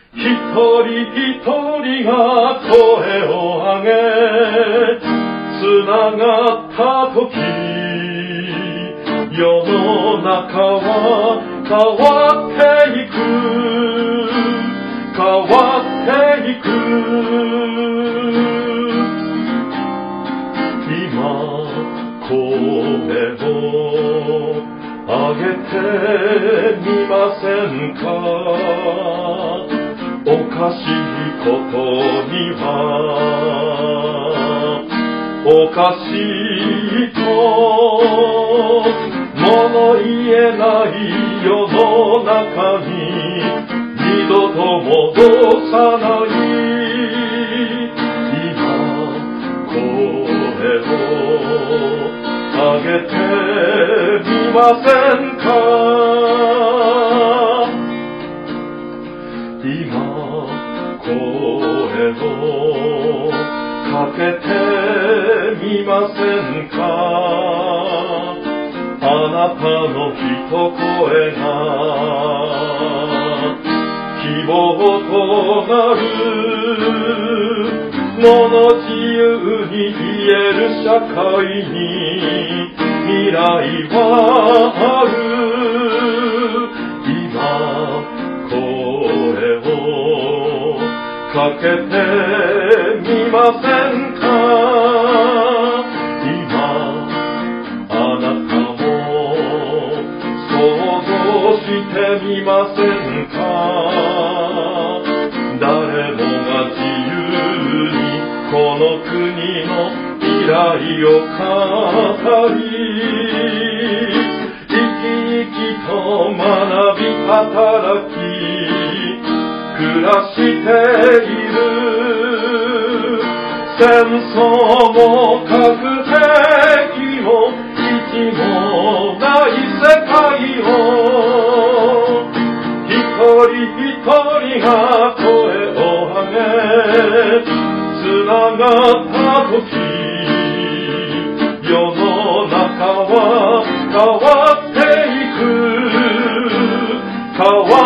一人一人が声を上げつながった時、世の中は変わっていく、変わっていく。今声を上げてみませんか。おかしいことにはおかしいと物言えない世の中に二度と戻さない。今声を上げてみませんか。今声をかけてみませんか。あなたの一声が希望となる、物自由に言える社会に未来はある。今声をかけてみませんか。今あなたも想像してみませんか。誰もが自由にこの国の未来を語り、生き生きと学び働き暮らしている。戦争も核兵器も基地もない世界を、一人一人が声を上げつながった時、世の中は変わっていく、変わ